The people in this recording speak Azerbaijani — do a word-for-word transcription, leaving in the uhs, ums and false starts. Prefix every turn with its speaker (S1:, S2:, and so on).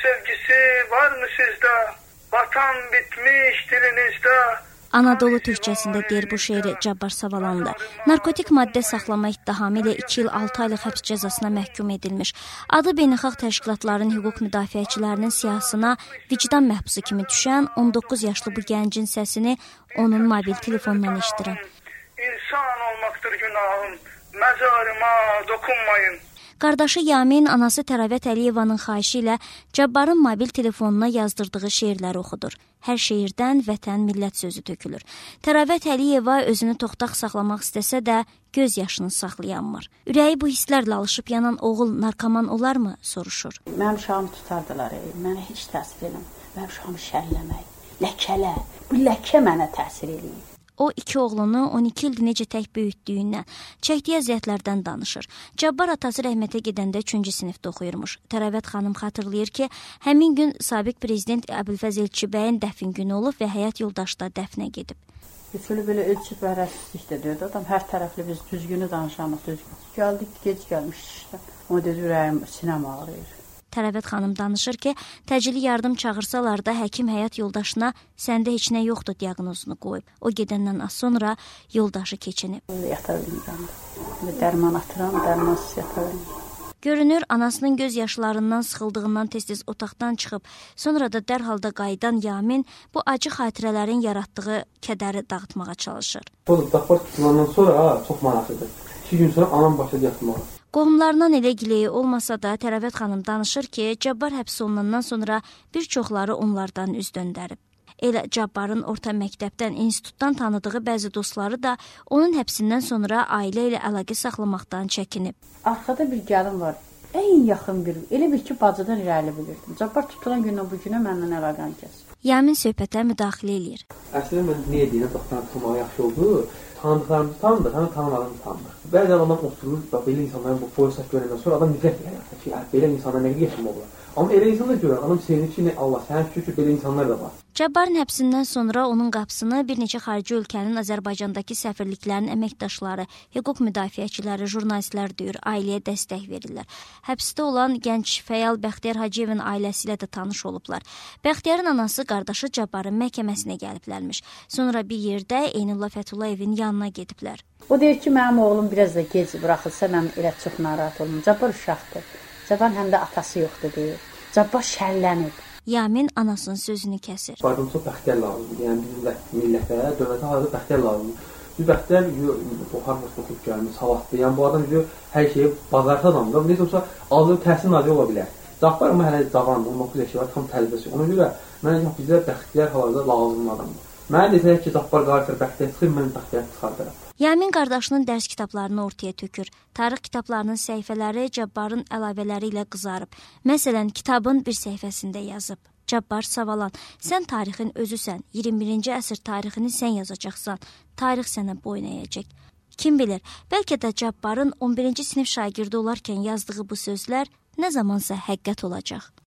S1: sevgisi var mı sizde? Vatan bitmiş dilinizde.
S2: Anadolu türkçəsində deyir bu şeiri Cabbar Savalanlı. Narkotik maddə saxlama ittihamı ilə iki il altı aylıq həbs cəzasına məhkum edilmiş. Adı beynəlxalq təşkilatların hüquq müdafiəçilərinin siyahısına vicdan məhbusu kimi düşən on doqquz yaşlı bu gəncin səsini onun mobil telefonundan eşidirəm.
S1: İnsan olmaqdır günahım, məzarıma dokunmayın.
S2: Qardaşı Yamin anası Təravət Əliyevanın xahişi ilə Cabbarın mobil telefonuna yazdırdığı şeirləri oxudur. Hər şeirdən vətən, millət sözü tökülür. Təravət Əliyeva özünü toxtaq saxlamaq istəsə də göz yaşını saxlayanmır. Ürəyi bu hisslərlə alışıb yanan oğul narkoman olarmı, soruşur.
S3: Mənim uşağımı tutardılar, mənə heç təsir eləmir. Mənim uşağımı şərləmək, ləkələ, bu ləkə mənə təsir eləyir.
S2: O iki oğlunu on iki ildir necə tək böyütdüyündən, çəkdiyi əziyyətlərdən danışır. Cabbar atası rəhmətə gedəndə üçüncü sinifdə oxuyurmuş. Təravət xanım xatırlayır ki, həmin gün sabiq prezident Əbülfəz Elçibəyin dəfn günü olub və həyat yoldaşı da dəfnə gedib.
S3: Şöyle belə ölçüb və rəsizlik də deyirdi. Adam hər tərəfli biz düzgünü danışamaq, düzgün. Gəldik, gec gəlmişdik işte. O dedi, ürəyim, sinəm ağrıyır.
S2: Təravət xanım danışır ki, təcili yardım çağırsalar da həkim həyat yoldaşına səndə heç nə yoxdur diaqnozunu qoyub. O gedəndən az sonra yoldaşı keçinib.
S3: Yata bilmirəm. Dərman atıram, dərmansız yata bilmirəm.
S2: Görünür, anasının göz yaşlarından sıxıldığından tez-tez otaqdan çıxıb, sonra da dərhalda qayıdan Yamin bu acı xatirələrin yaratdığı kədəri dağıtmağa çalışır.
S4: O Cabbar tutulandan sonra çox maraqlıdır. İki gün sonra anam başladı yatmağa.
S2: Qohumlarından elə gileyi olmasa da Təravət xanım danışır ki, Cabbar həbs olunandan sonra bir çoxları onlardan üz döndərib. Elə Cabbarın orta məktəbdən, institutdan tanıdığı bəzi dostları da onun həbsindən sonra ailə ilə əlaqə saxlamaqdan çəkinib.
S3: Arxada bir gəlin var, ən yaxın bir, elə bir ki, bacıdan irəli bilirdim. Cabbar tutulan gündən bu günə məndən əlaqəni kəsib.
S2: Yamin söhbətə müdaxilə eləyir.
S4: Əslində mən niyə deyirəm, doktordan tutulmağa yaxşı oldu. Tanıdıqlarımızı tanıdıq, həm tanımadığımızı tanıdıq. Bəzi adamlar oturur, belə insanların bu polisat görəndən sonra adam nifrət edir ki, belə insanlar nə qədər yaşam olur. Amma elə insan da görür, adam sevinir ki, Allah, sənin şükür belə insanlar da var.
S2: Cabbarın həbsindən sonra onun qapısını bir neçə xarici ölkənin Azərbaycandakı səfirliklərinin əməkdaşları, hüquq müdafiəçiləri, jurnalistlər deyir, ailəyə dəstək verirlər. Həbsdə olan gənc fəal Bəxtiyar Hacıyevin ailəsi ilə də tanış olublar. Bəxtiyarın anası, qardaşı Cabbarın məhkəməsinə gəliblərmiş. Sonra bir yerdə Eynullah Fətullayevin yanına gediblər.
S3: O deyir ki, mənim oğlum biraz da gec buraxılsa, mən elə çox narahat olum. Cabbar uşaqdır. Cabbar həm də atası yoxdur deyir. Cabbar şərlənib.
S2: Yamin anasının sözünü kəsir.
S4: Bardım çox bəxtiyar lazımdır. Yəni bizim millətə, dövlətə hazır bəxtiyar lazımdır. Bir bəxtiyar oxarmış, oxub gəlmiş, savadlı. Yəni bu adam hər şeyi bacarıq adamdır. Necə olsa aldığı təhsil nadir ola bilər. Cabbar amma hələ cavandır, on doqquz yaşı var, tam tələbəsi. Ona görə mənə bizə bəxtiyar halda lazımlı adamdır. Mənə desək ki, Cabbar qarşıdır, bəxtiyar çıxır, mən bəxtiyar çıxardıram.
S2: Yamin qardaşının dərs kitablarını ortaya tökür. Tarix kitablarının səhifələri Cabbarın əlavələri ilə qızarıb. Məsələn, kitabın bir səhifəsində yazıb. Cabbar Savalan, sən tarixin özüsən, iyirmi birinci əsr tarixini sən yazacaqsan, tarix sənə boyun əyəcək. Kim bilir, bəlkə də Cabbarın on birinci sinif şagirdi olarkən yazdığı bu sözlər nə zamansa həqiqət olacaq.